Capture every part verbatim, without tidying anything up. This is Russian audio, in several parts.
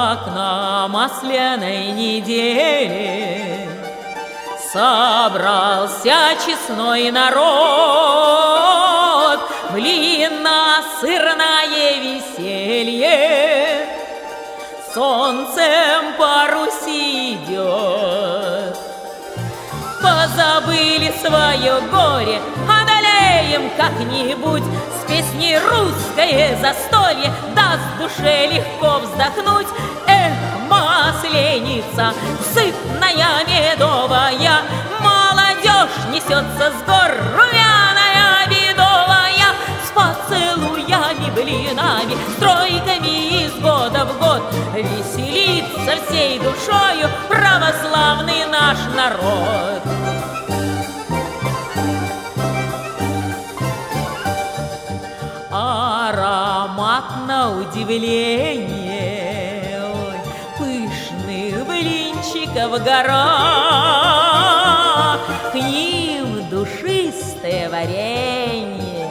как на масляной неделе собрался честной народ, блинно-сырное веселье солнцем по Руси идет. Позабыли свое горе, одолеем как-нибудь, с песней русское застолье даст душе легко вздохнуть. Эх, масленица, сытная медовая, молодежь несется с гор, румяная, бедовая, с поцелуями, блинами, стройками из года в год веселится всей душою православный наш народ. Аромат на удивление, ой, пышных блинчиков гора, к ним душистое варенье,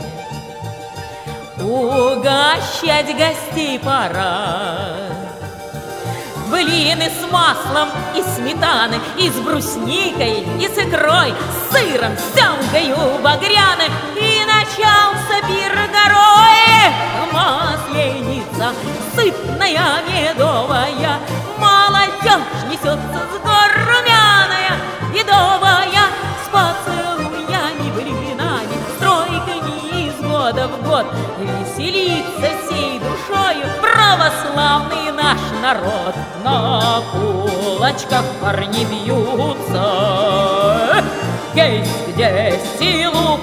угощать гостей пора. Блины с маслом и сметаной, и с брусникой, и с икрой, с сыром, с семгою багряной, и начался пир горой. Масленица, сытная, медовая, молодежь несется с гор, румяная, бедовая, с поцелуями, блинами, стройками из года в год веселится всей душою православный наш народ. На кулачках парни бьются, есть где силу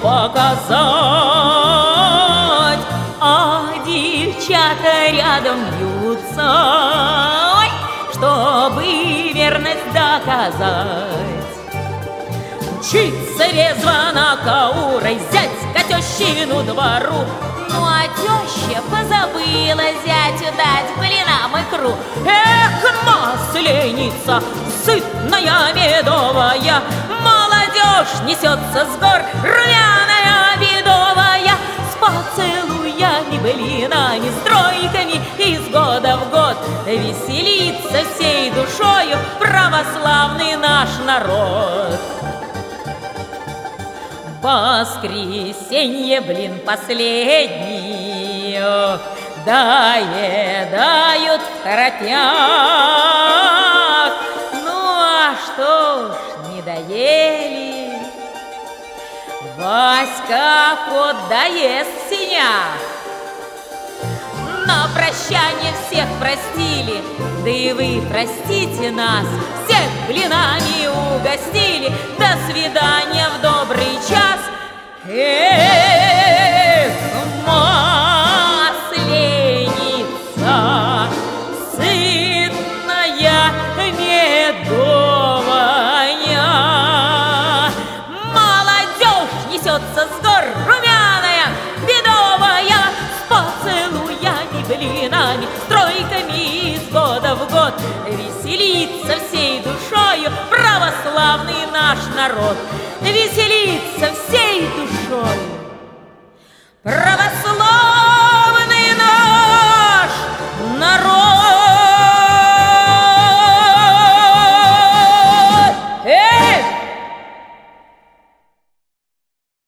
показать, а девчата рядом бьются, ой, чтобы верность доказать. Мчится резво на каурой зять к тещину двору, ну а теща позабыла зятю дать блинам икру. Эх, масленица, сытная, медовая, молодежь несется с гор, румяная, бедовая, с поцелуями, блинами, стройками из года в год веселится всей душою православный наш народ. Воскресенье, блин, последний, доедают в торопях. Ну а что уж не доели, Васька кот доест в сенях. На прощание всех простили, да и вы простите нас, всех блинами угостили. До свидания в добрый час. Эх, масленица, сытная, медовая, молодежь несется с гор, румяная, бедовая, с поцелуями, блинами, стройками из года в год веселится всей душою православный наш народ, веселится всей душой.